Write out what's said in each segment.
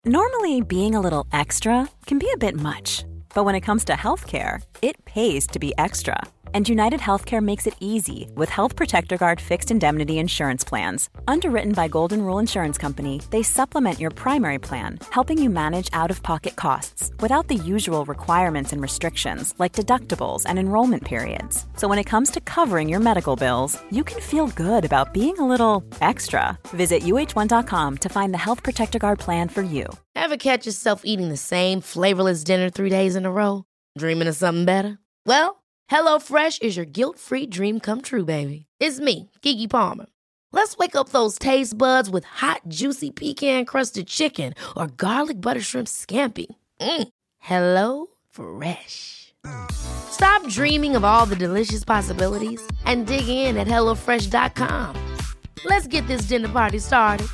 Normally, being a little extra can be a bit much, but when it comes to healthcare, it pays to be extra. And United Healthcare makes it easy with Health Protector Guard fixed indemnity insurance plans. Underwritten by Golden Rule Insurance Company, they supplement your primary plan, helping you manage out-of-pocket costs without the usual requirements and restrictions like deductibles and enrollment periods. So when it comes to covering your medical bills, you can feel good about being a little extra. Visit uh1.com to find the Health Protector Guard plan for you. Ever catch yourself eating the same flavorless dinner 3 days in a row? Dreaming of something better? Well, HelloFresh is your guilt-free dream come true, baby. It's me, Keke Palmer. Let's wake up those taste buds with hot, juicy pecan-crusted chicken or garlic butter shrimp scampi. HelloFresh. Stop dreaming of all the delicious possibilities and dig in at HelloFresh.com. Let's get this dinner party started.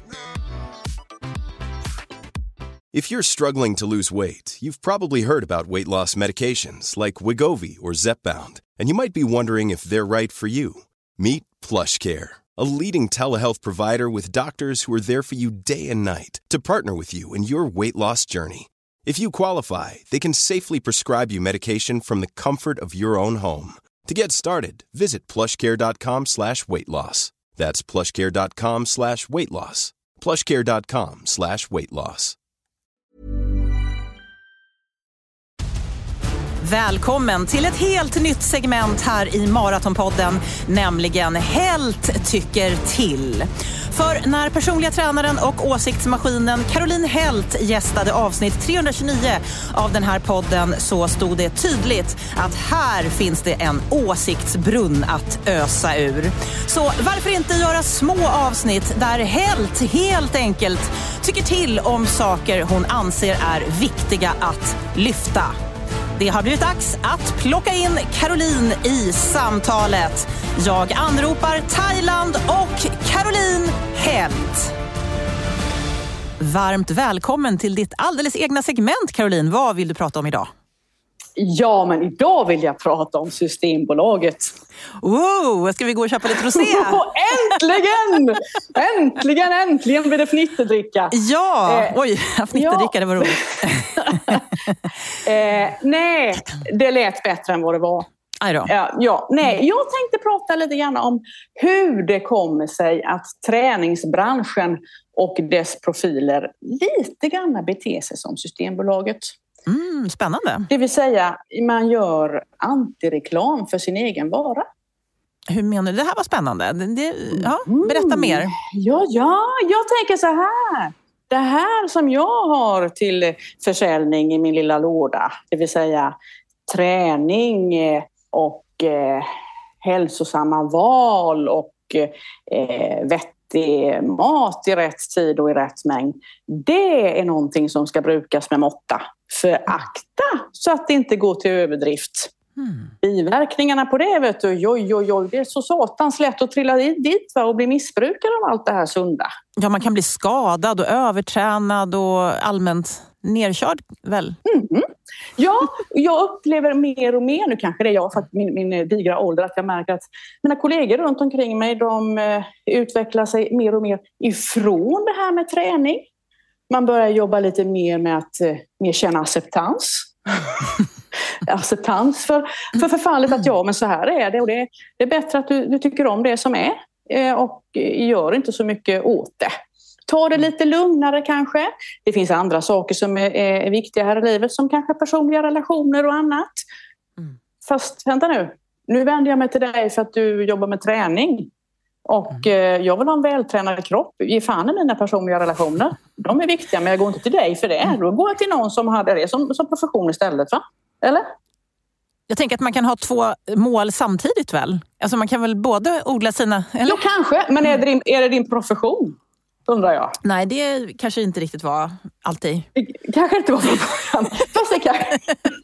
If you're struggling to lose weight, you've probably heard about weight loss medications like Wegovy or Zepbound, and you might be wondering if they're right for you. Meet PlushCare, a leading telehealth provider with doctors who are there for you day and night to partner with you in your weight loss journey. If you qualify, they can safely prescribe you medication from the comfort of your own home. To get started, visit plushcare.com/weightloss. That's plushcare.com/weightloss. plushcare.com/weightloss. Välkommen till ett helt nytt segment här i Maratonpodden, nämligen Helt tycker till. För när personliga tränaren och åsiktsmaskinen Caroline Helt gästade avsnitt 329 av den här podden så stod det tydligt att här finns det en åsiktsbrunn att ösa ur. Så varför inte göra små avsnitt där helt enkelt tycker till om saker hon anser är viktiga att lyfta. Det har blivit dags att plocka in Caroline i samtalet. Jag anropar Thailand och Caroline Helt. Varmt välkommen till ditt alldeles egna segment, Caroline. Vad vill du prata om idag? Ja, men idag vill jag prata om Systembolaget. Wow, ska vi gå och köpa lite rosé? Äntligen blir det fnitterdricka. Ja, fnitterdricka, det var roligt. Nej, det lät bättre än vad det var. Jag tänkte prata lite grann om hur det kommer sig att träningsbranschen och dess profiler lite grann beter sig som Systembolaget. Spännande. Det vill säga, man gör antireklam för sin egen vara. Hur menar du? Det här var spännande. Berätta mer. Ja, jag tänker så här. Det här som jag har till försäljning i min lilla låda, det vill säga träning och hälsosamma val och vettig mat i rätt tid och i rätt mängd. Det är någonting som ska brukas med måtta. För akta så att det inte går till överdrift. Biverkningarna på det, vet du, det är så satans lätt att trilla dit och bli missbrukare av allt det här sunda. Ja, man kan bli skadad och övertränad och allmänt nerkörd väl? Ja, jag upplever mer och mer, nu kanske det är jag för min digra ålder, att jag märker att mina kollegor runt omkring mig, de utvecklar sig mer och mer ifrån det här med träning. Man börjar jobba lite mer med att mer känna acceptans. Acceptans för förfallet att men så här är det, och det är bättre att du tycker om det som är och gör inte så mycket åt det. Ta det lite lugnare kanske. Det finns andra saker som är viktiga här i livet, som kanske personliga relationer och annat. Fast vänta nu vänder jag mig till dig för att du jobbar med träning. Och jag vill ha en vältränad kropp. Ge fan i mina personliga relationer. De är viktiga, men jag går inte till dig för det. Då går jag till någon som hade det som profession istället, va? Eller? Jag tänker att man kan ha 2 mål samtidigt väl? Alltså man kan väl både odla sina... Eller? Ja, kanske. Men är det din profession? Undrar jag. Nej, det kanske inte riktigt var alltid. Det kanske inte var från början. Fast det kanske...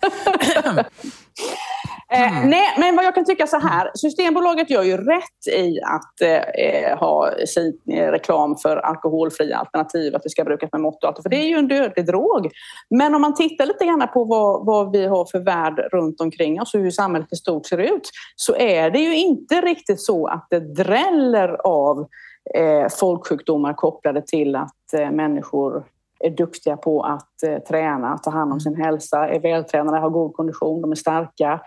Nej, men vad jag kan tycka så här. Systembolaget gör ju rätt i att ha sin reklam för alkoholfria alternativ, att det ska brukas med mått och allt. För det är ju en dödlig drog. Men om man tittar lite grann på vad vi har för värld runt omkring oss och hur samhället i stort ser ut, så är det ju inte riktigt så att det dräller av folksjukdomar kopplade till att människor är duktiga på att träna, ta hand om sin hälsa, är vältränade, har god kondition, de är starka.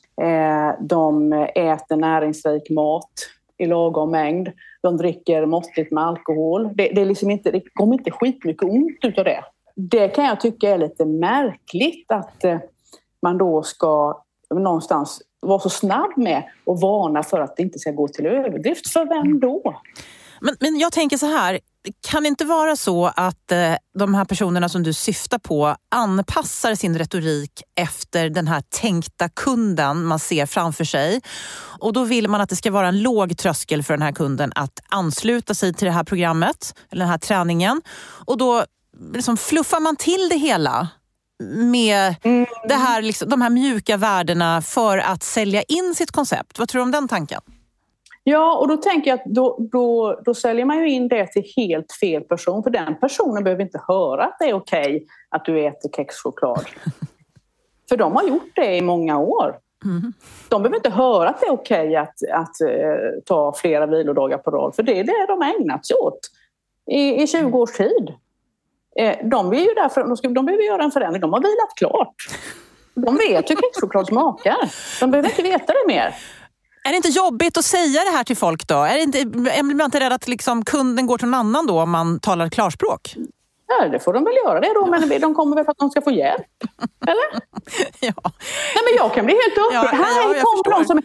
De äter näringsrik mat i lagom mängd. De dricker måttligt med alkohol. Det är liksom inte, det kommer inte skitmycket ont utav det. Det kan jag tycka är lite märkligt att man då ska någonstans vara så snabb med och varna för att det inte ska gå till överdrift. För vem då? Men jag tänker så här, kan det inte vara så att de här personerna som du syftar på anpassar sin retorik efter den här tänkta kunden man ser framför sig? Och då vill man att det ska vara en låg tröskel för den här kunden att ansluta sig till det här programmet eller den här träningen. Och då liksom fluffar man till det hela med det här, liksom, de här mjuka värdena för att sälja in sitt koncept. Vad tror du om den tanken? Ja, och då tänker jag att då säljer man ju in det till helt fel person. För den personen behöver inte höra att det är okej att du äter kexchoklad. För de har gjort det i många år. De behöver inte höra att det är okej att ta flera vilodagar på rad. För det är det de har ägnat sig åt i 20 års tid. De vill ju därför, de behöver göra en förändring. De har vilat klart. De vet hur kexchoklad smakar. De behöver inte veta det mer. Är det inte jobbigt att säga det här till folk då? Är man inte rädd att liksom kunden går till någon annan då om man talar klarspråk? Ja, det får de väl göra det då, men de kommer väl för att de ska få hjälp. Eller? Ja. Nej, men jag kan bli helt upprörd. Jag förstår.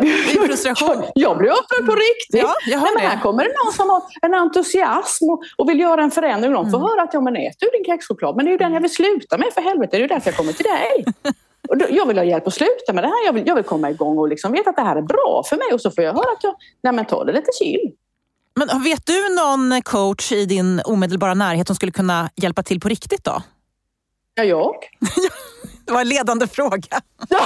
Jag blir upprörd på riktigt. Ja, jag hör men här kommer det någon som har en entusiasm och vill göra en förändring. De får höra att men äter du din kexchoklad? Men det är ju den jag vill sluta med, för helvete. Det är ju därför jag kommer till dig. Och jag vill ha hjälp att sluta med det här. Jag vill komma igång och liksom veta att det här är bra för mig. Och så får jag höra att ta det lite chill. Men vet du någon coach i din omedelbara närhet som skulle kunna hjälpa till på riktigt då? Ja, jag. Det var en ledande fråga.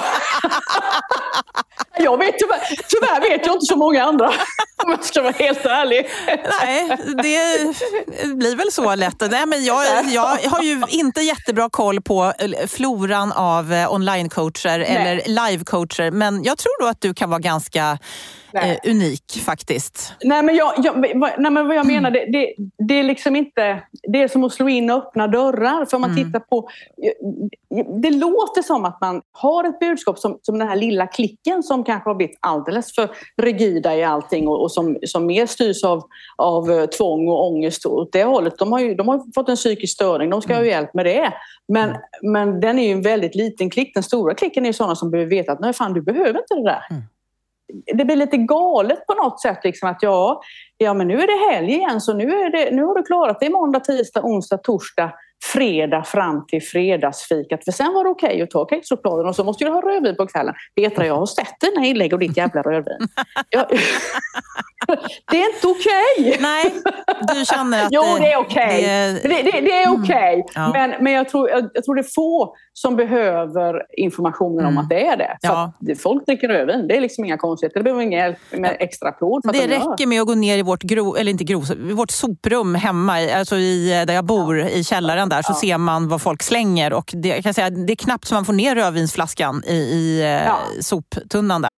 Jag vet tyvärr vet jag inte så många andra, om jag ska vara helt ärlig. Nej, det blir väl så lätt. Nej, men jag har ju inte jättebra koll på floran av online-coacher eller live-coacher, men jag tror då att du kan vara ganska unik faktiskt. Nej, men vad jag menar, det är liksom inte, det är som att slå in och öppna dörrar. För om man tittar på, det låter som att man har ett budskap som den här lilla klicken som kanske har blivit alldeles för rigida i allting och som mer styrs av tvång och ångest åt det hållet. De har fått en psykisk störning, de ska ha hjälp med det. Men den är ju en väldigt liten klick. Den stora klicken är ju sådana som behöver veta att nej fan, du behöver inte det där. Det blir lite galet på något sätt liksom att men nu är det helg igen, så nu har du klarat det måndag, tisdag, onsdag, torsdag, fredag fram till fredagsfikat, för sen var det okej att ta kexchokladen och så måste du ha rödvin på kvällen. Petra, jag har sett dina inlägg och ditt jävla rödvin. Det är inte okej. Nej, du känner att jo, det är okej. Det är okej. Ja. Men jag tror det är få som behöver informationen om att det är det. För att folk dricker rödvin. Det är liksom inga konstigheter. Det behöver ingen hjälp med extra applåd. Det räcker med att gå ner i vårt soprum hemma, alltså där jag bor, i källaren där, så ser man vad folk slänger, och det är knappt så man får ner rödvinsflaskan i soptunnan där.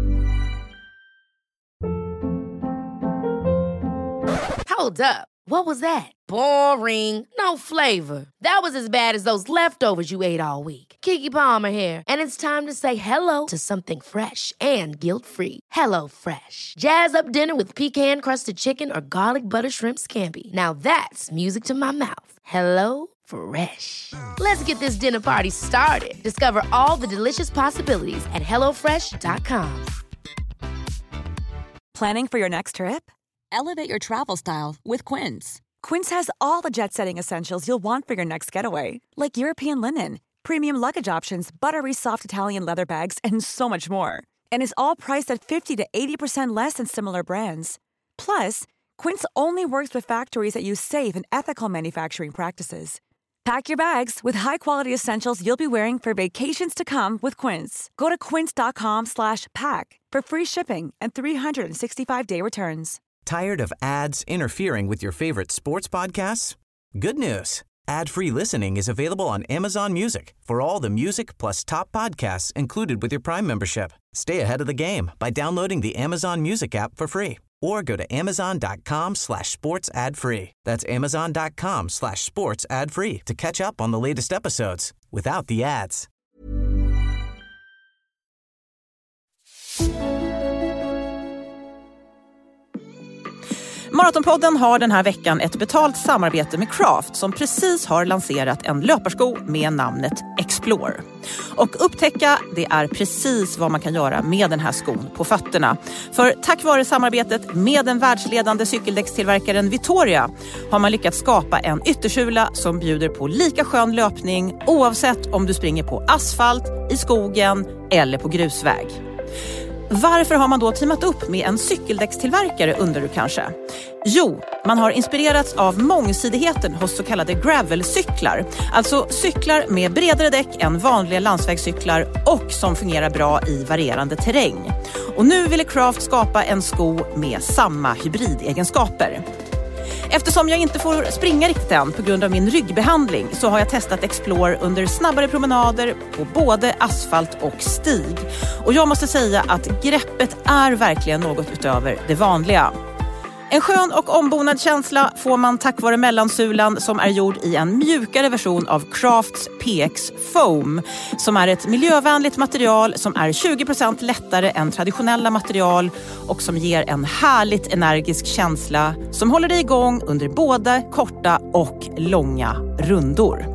Hold up. What was that? Boring. No flavor. That was as bad as those leftovers you ate all week. Keke Palmer here, and it's time to say hello to something fresh and guilt-free. Hello Fresh. Jazz up dinner with pecan-crusted chicken or garlic butter shrimp scampi. Now that's music to my mouth. Hello Fresh. Let's get this dinner party started. Discover all the delicious possibilities at hellofresh.com. Planning for your next trip? Elevate your travel style with Quince. Quince has all the jet-setting essentials you'll want for your next getaway, like European linen, premium luggage options, buttery soft Italian leather bags, and so much more. And is all priced at 50 to 80% less than similar brands. Plus, Quince only works with factories that use safe and ethical manufacturing practices. Pack your bags with high-quality essentials you'll be wearing for vacations to come with Quince. Go to quince.com/pack for free shipping and 365-day returns. Tired of ads interfering with your favorite sports podcasts? Good news. Ad-free listening is available on Amazon Music for all the music plus top podcasts included with your Prime membership. Stay ahead of the game by downloading the Amazon Music app for free or go to amazon.com/sports ad free. That's amazon.com/sports ad free to catch up on the latest episodes without the ads. Maratonpodden har den här veckan ett betalt samarbete med Craft som precis har lanserat en löparsko med namnet Explore. Och upptäcka, det är precis vad man kan göra med den här skon på fötterna. För tack vare samarbetet med den världsledande cykeldäckstillverkaren Vittoria har man lyckats skapa en yttersula som bjuder på lika skön löpning oavsett om du springer på asfalt, i skogen eller på grusväg. Varför har man då teamat upp med en cykeldäckstillverkare, undrar du kanske? Jo, man har inspirerats av mångsidigheten hos så kallade gravelcyklar. Alltså cyklar med bredare däck än vanliga landsvägscyklar och som fungerar bra i varierande terräng. Och nu ville Craft skapa en sko med samma hybridegenskaper. Eftersom jag inte får springa riktigt än på grund av min ryggbehandling så har jag testat Explore under snabbare promenader på både asfalt och stig. Och jag måste säga att greppet är verkligen något utöver det vanliga. En skön och ombonad känsla får man tack vare mellansulan som är gjord i en mjukare version av Crafts PX Foam som är ett miljövänligt material som är 20% lättare än traditionella material och som ger en härligt energisk känsla som håller dig igång under både korta och långa rundor.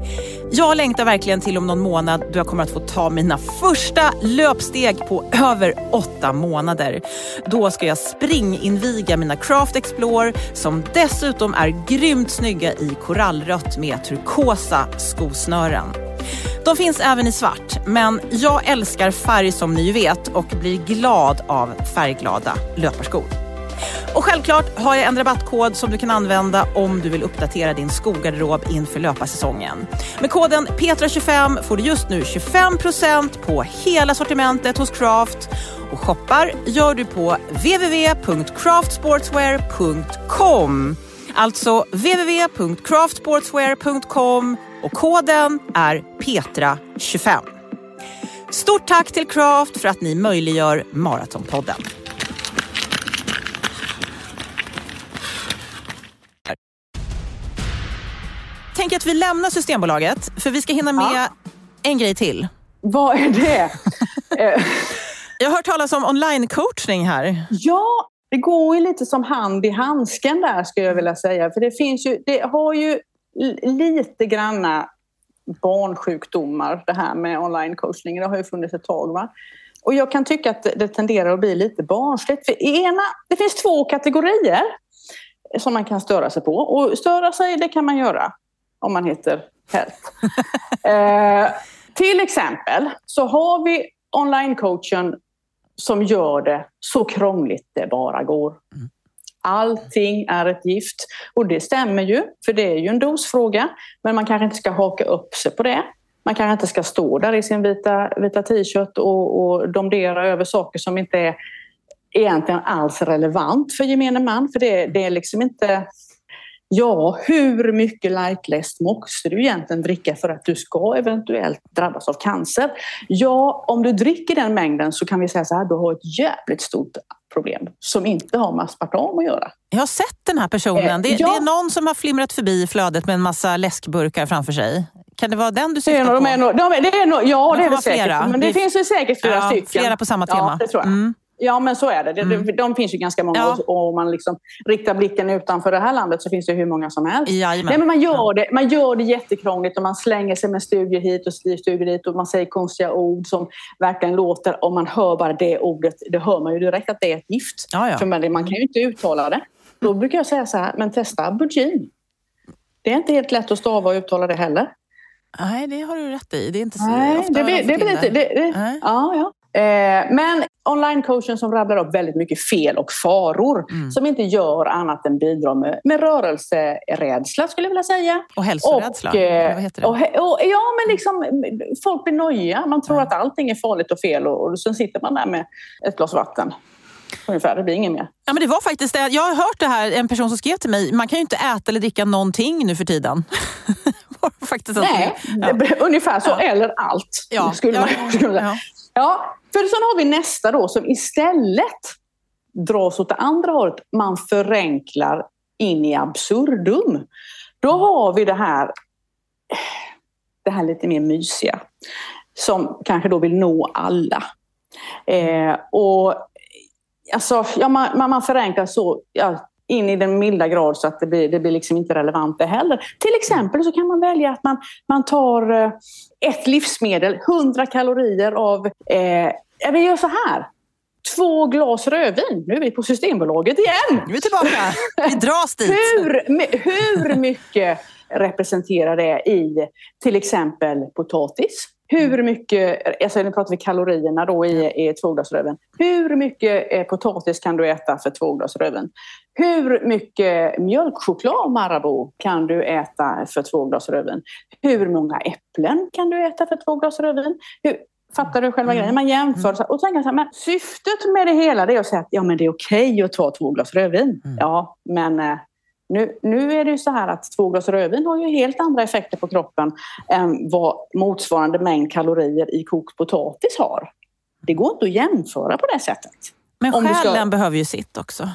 Jag längtar verkligen till om någon månad då jag kommer att få ta mina första löpsteg på över 8 månader. Då ska jag springinviga mina Craft Explore som dessutom är grymt snygga i korallrött med turkosa skosnören. De finns även i svart, men jag älskar färg som ni vet och blir glad av färgglada löparskor. Och självklart har jag en rabattkod som du kan använda om du vill uppdatera din skogarderob inför löparsäsongen. Med koden Petra25 får du just nu 25% på hela sortimentet hos Craft. Och shoppar gör du på www.craftsportswear.com. Alltså www.craftsportswear.com och koden är Petra25. Stort tack till Craft för att ni möjliggör Maratonpodden. Tänk att vi lämnar Systembolaget för vi ska hinna med en grej till. Vad är det? Jag har hört talas om online-coachning här. Ja, det går ju lite som hand i handsken där skulle jag vilja säga. För det har ju lite granna barnsjukdomar det här med online-coachning. Det har ju funnits ett tag, va? Och jag kan tycka att det tenderar att bli lite barnsligt. För det finns 2 kategorier som man kan störa sig på. Och störa sig, det kan man göra om man heter Health. Till exempel så har vi online-coachen som gör det så krångligt det bara går. Allting är ett gift. Och det stämmer ju, för det är ju en dosfråga. Men man kanske inte ska haka upp sig på det. Man kanske inte ska stå där i sin vita t-shirt och domdera över saker som inte är egentligen alls relevant för gemene man. För det är liksom inte... Ja, hur mycket light-läst måste du egentligen dricka för att du ska eventuellt drabbas av cancer? Ja, om du dricker den mängden så kan vi säga så här, du har ett jävligt stort problem som inte har med aspartam att göra. Jag har sett den här personen. Det är någon som har flimrat förbi flödet med en massa läskburkar framför sig. Kan det vara den du syftar på? Ja, det är det säkert. Men det finns ju säkert flera stycken. Flera på samma tema. Ja, det tror jag. Ja, men så är det. De finns ju ganska många. Ja. Och om man liksom riktar blicken utanför det här landet så finns det hur många som helst. Nej, men man gör det jättekrångligt och man slänger sig med studier hit och studier dit och man säger konstiga ord som verkligen låter, om man hör bara det ordet, det hör man ju direkt att det är ett gift. Ja. För man kan ju inte uttala det. Då brukar jag säga så här, men testa Bugin. Det är inte helt lätt att stava och uttala det heller. Nej, det har du rätt i. Det är inte så ofta. Det blir lite... Ja. Men online-coachen som rabblar upp väldigt mycket fel och faror som inte gör annat än bidrar med rörelserädsla skulle jag vilja säga. Och hälsorädsla? Vad heter det? Ja, men liksom folk blir nöjiga. Man tror att allting är farligt och fel och sen sitter man där med ett glas vatten. Ungefär, det blir inget mer. Ja, men det var faktiskt det. Jag har hört det här, en person som skrev till mig. Man kan ju inte äta eller dricka någonting nu för tiden. Faktiskt ungefär så. Eller allt. Ja. Skulle man. Ja, för sen har vi nästa då som istället dras åt det andra hållet. Man förenklar in i absurdum. Då har vi det här lite mer mysiga som kanske då vill nå alla. Man förenklar så in i den milda grad så att det blir liksom inte relevant det heller. Till exempel så kan man välja att man tar ett livsmedel, 100 kalorier av, vi gör så här, 2 glas rödvin. Nu är vi på Systembolaget igen. Nu är vi tillbaka. Vi dras dit. Hur mycket representerar det i till exempel potatis? Hur mycket, alltså nu pratar vi kalorierna då i 2 glas rödvin. Hur mycket potatis kan du äta för 2 glas rödvin? Hur mycket mjölkchoklad Marabou kan du äta för 2 glas rödvin? Hur många äpplen kan du äta för 2 glas rödvin? Fattar du själva grejen? Man jämför och tänker så här, men syftet med det hela är att säga att men det är okej att ta 2 glas rödvin. Ja, men nu är det ju så här att 2 glas rödvin har ju helt andra effekter på kroppen än vad motsvarande mängd kalorier i kokt potatis har. Det går inte att jämföra på det sättet. Men själen behöver ju sitt också.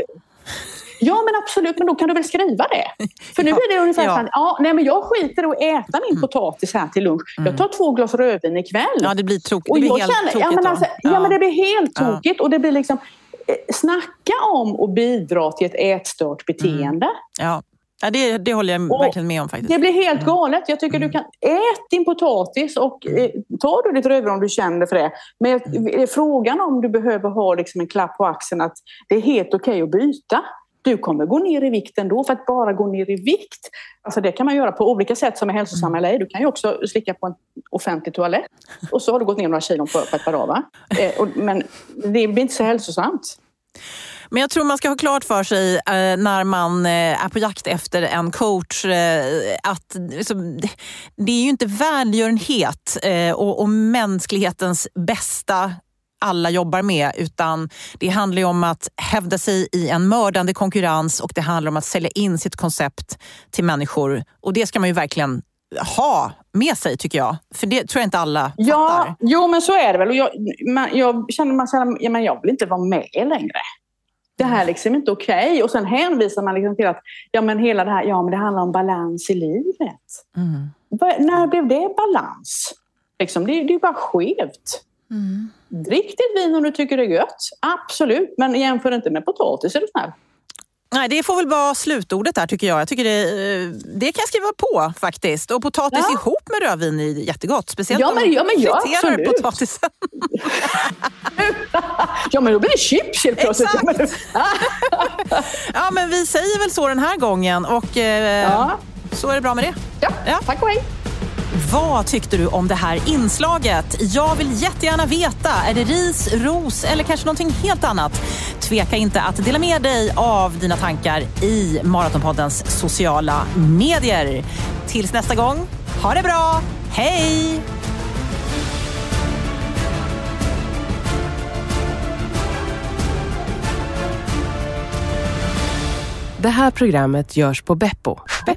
Ja, men absolut. Men då kan du väl skriva det? För nu blir det ungefär så här, men jag skiter och äta min potatis här till lunch. Jag tar 2 glas rödvin ikväll. Ja, det blir tråkigt. Det blir helt tokigt. Men det blir helt tokigt. Och det blir liksom, snacka om att bidra till ett ätstört beteende. Ja, det håller jag verkligen med om faktiskt. Det blir helt galet. Jag tycker du kan äta din potatis och tar du ditt rödvin om du känner för det. Men frågan om du behöver ha liksom en klapp på axeln att det är helt okej att byta. Du kommer gå ner i vikt ändå för att bara gå ner i vikt. Alltså det kan man göra på olika sätt som är hälsosamma eller ej. Du kan ju också slicka på en offentlig toalett. Och så har du gått ner några kilon på ett par dagar. Men det blir inte så hälsosamt. Men jag tror man ska ha klart för sig när man är på jakt efter en coach att det är ju inte välgörenhet och mänsklighetens bästa alla jobbar med, utan det handlar ju om att hävda sig i en mördande konkurrens och det handlar om att sälja in sitt koncept till människor. Och det ska man ju verkligen ha med sig, tycker jag. För det tror jag inte alla fattar. Jo, men så är det väl. Och jag känner men jag vill inte vara med längre. Det här är liksom inte okej. Och sen hänvisar man liksom till att hela det här, men det handlar om balans i livet. När blev det balans? Liksom, det är ju bara skevt. Drick ditt vin om du tycker det är gött. Absolut, men jämför inte med potatis, är du snäll. Nej, det får väl vara slutordet där, tycker jag. Jag tycker det kan jag skriva på faktiskt. Och potatis ihop med rödvin är jättegott. Speciellt om man friterar potatisen. Men då blir det chips helt plötsligt. Ja, men vi säger väl så den här gången. Och så är det bra med det. Ja. Tack och hej. Vad tyckte du om det här inslaget? Jag vill jättegärna veta. Är det ris, ros eller kanske någonting helt annat? Tveka inte att dela med dig av dina tankar i Maratonpoddens sociala medier. Tills nästa gång, ha det bra! Hej! Det här programmet görs på Beppo.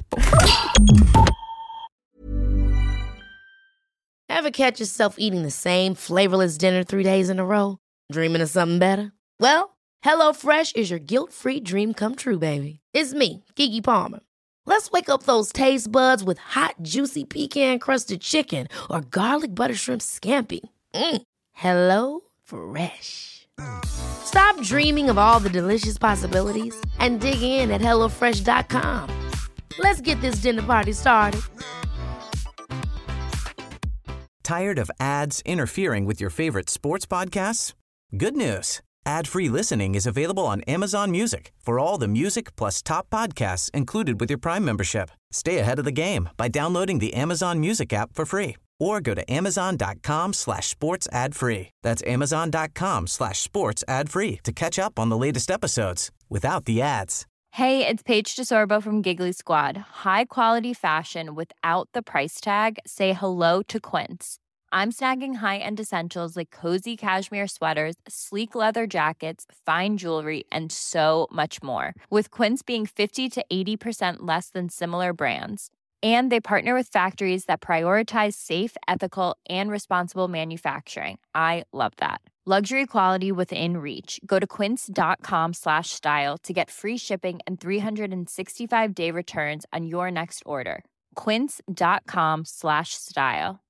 Ever catch yourself eating the same flavorless dinner 3 days in a row? Dreaming of something better? Well, HelloFresh is your guilt-free dream come true, baby. It's me, Keke Palmer. Let's wake up those taste buds with hot, juicy pecan-crusted chicken or garlic butter shrimp scampi. Hello Fresh. Stop dreaming of all the delicious possibilities and dig in at HelloFresh.com. Let's get this dinner party started. Tired of ads interfering with your favorite sports podcasts? Good news. Ad-free listening is available on Amazon Music for all the music plus top podcasts included with your Prime membership. Stay ahead of the game by downloading the Amazon Music app for free or go to amazon.com/sports ad free. That's amazon.com/sports ad free to catch up on the latest episodes without the ads. Hey, it's Paige DeSorbo from Giggly Squad. High quality fashion without the price tag. Say hello to Quince. I'm snagging high-end essentials like cozy cashmere sweaters, sleek leather jackets, fine jewelry, and so much more. With Quince being 50 to 80% less than similar brands. And they partner with factories that prioritize safe, ethical, and responsible manufacturing. I love that. Luxury quality within reach. Go to quince.com/style to get free shipping and 365-day returns on your next order. Quince.com/style.